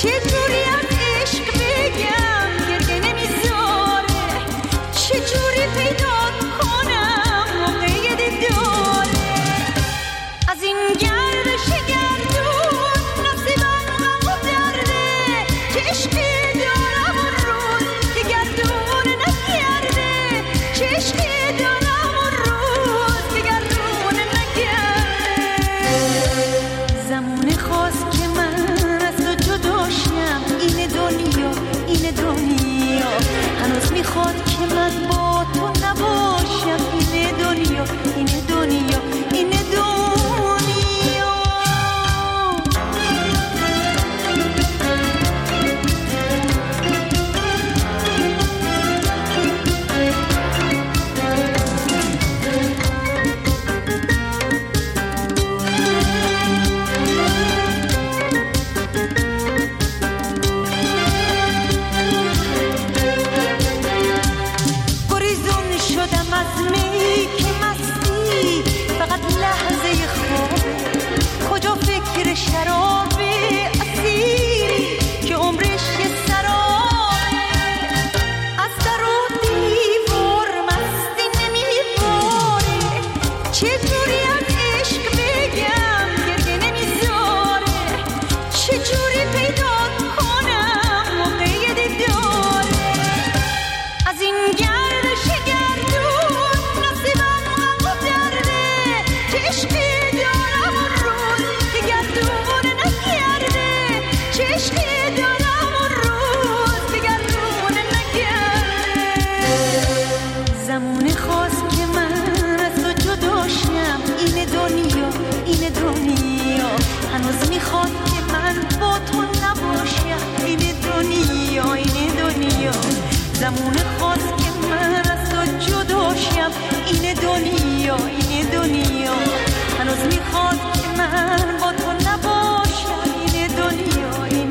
زمان خواست که من از تو جدا شم. این دنیا این دنیا هنوز میخواد که من با تو نباشم. این دنیا این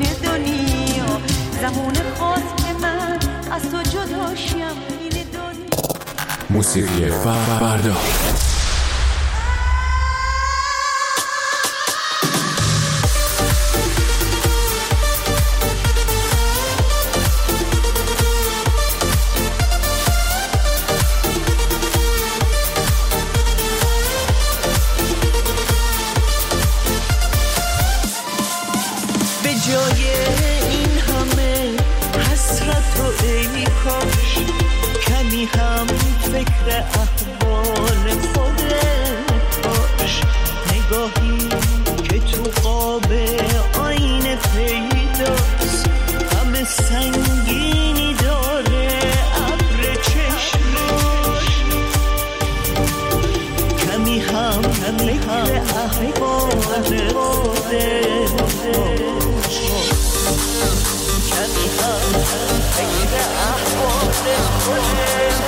دنیا زمان خواست که من از تو جدا شم. این دنیا. موسیقی فردا احوال خودت باش. نگاهی که تو قاب آینه پیداست، همه سنگینی داره ابر چشمش. کمی هم فکر احوال خودت باش. کمی هم فکر احوال خودت.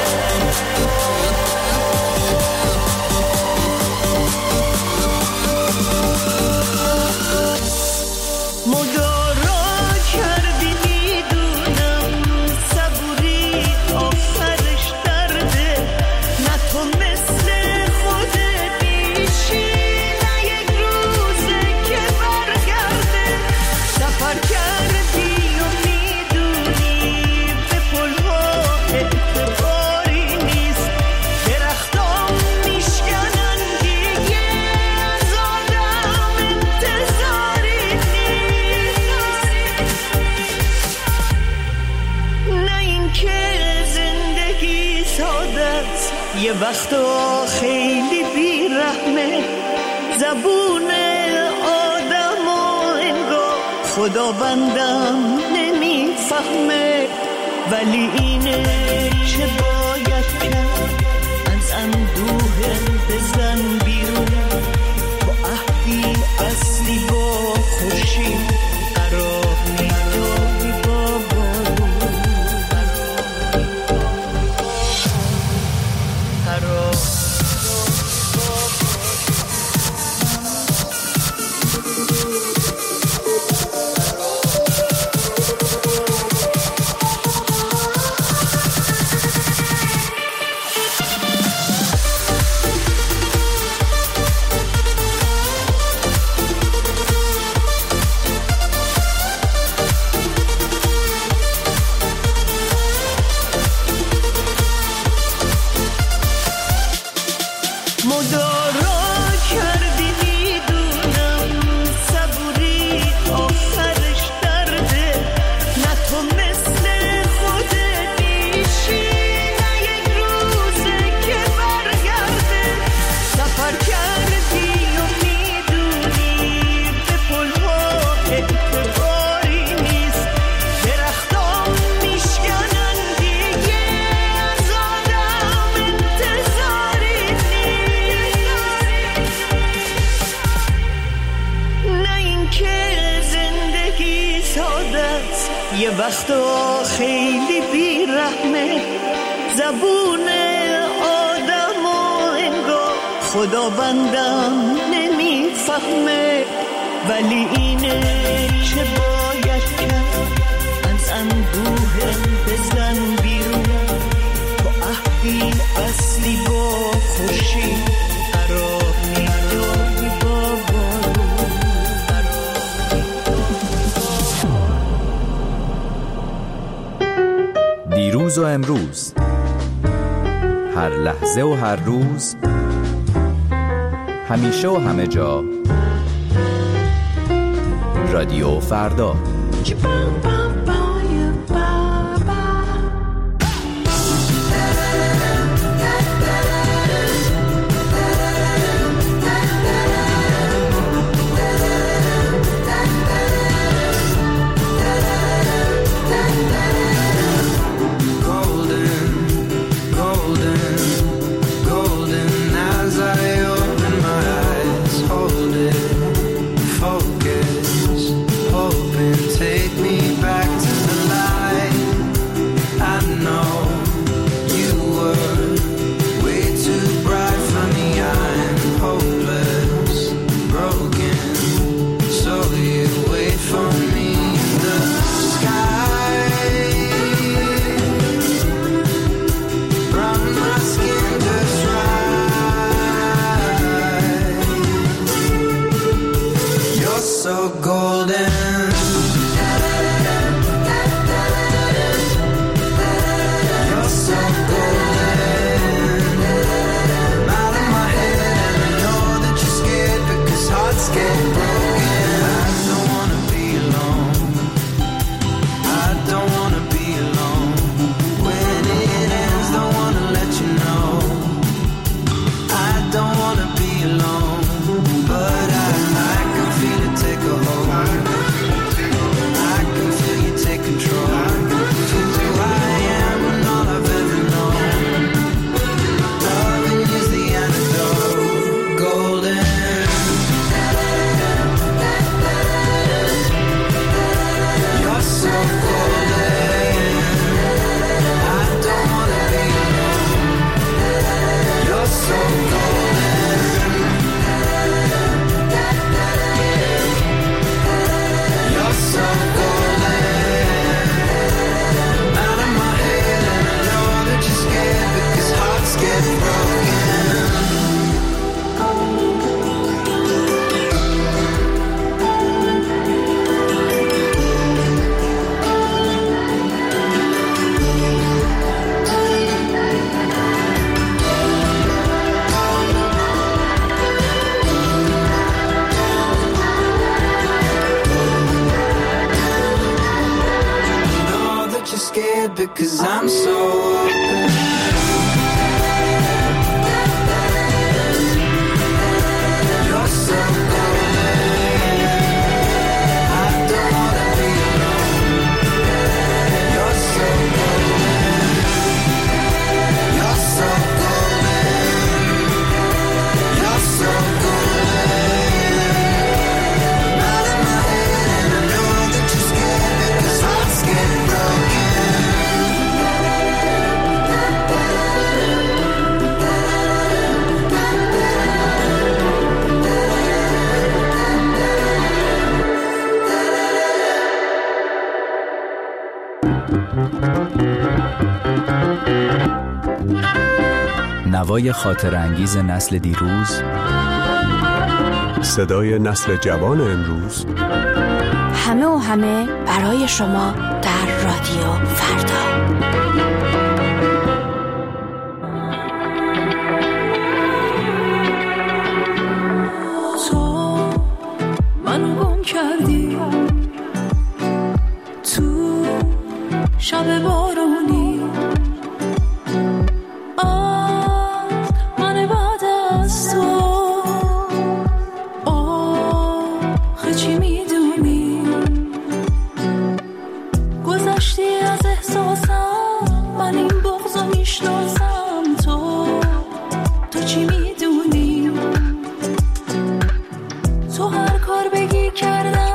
یه وقتا خیلی بیرحمه زبون آدم و انگار خدا بندم نمیفهمه، ولی اینه چه باید کرد. از اندوه بزن بیرون، با عهدی اصلی با خوشی قرار میداری با بارون. که زندگی ساده است، یه وقتا خیلی بیرحمه. زبون آدمو انگار خداوندم نمیفهمه، ولی اینه که باید کرد، از انبوه بزن بیرون، تو عهدی اصلی با خوشی قرار میداری با بارون. دیروز و امروز، هر لحظه و هر روز، همیشه و همه جا، رادیو فردا. Because I'm so open. You're so golden. I don't wanna be alone. You're so golden. You're so golden. You're so golden. I'm out of my head and I know that you're scared because I'm scared broken. نوای خاطر انگیز نسل دیروز، صدای نسل جوان امروز، همه و همه برای شما در رادیو فردا. تو منو گم کردی تو شب بارونی، من بعد از تو آخه چی میدونی؟ گذشتی از احساسم، من این بغضو میشناسم. تو چی میدونی؟ تو هر کار بگی کردم،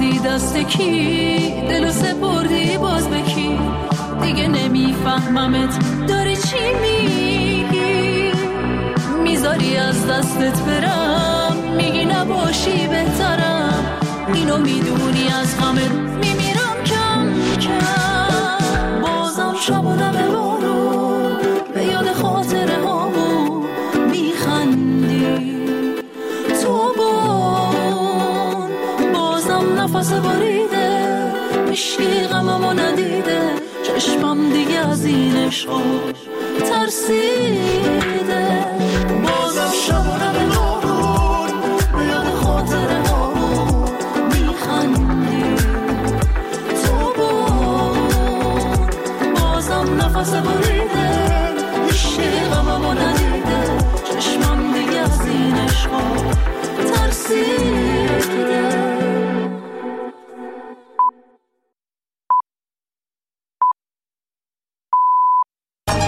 دادی دست کی، دلو سپردی باز به کی، دیگه نمیفهممت داری چی میگی. میذاری از دستت برم، میگی نباشی بهترم، اینو میدونی از غمت میمیرم کم کم. بازم شبونه به بارون به یاد خاطره هامون میخندی تو بان. بازم نفس باریده مشکی غممو ندیده، چشمم دیگه از این عشقا ترسیده. بازم شبونه به بارون به یاد خاطره هامون میخندی تو بان. بازم نفس باریده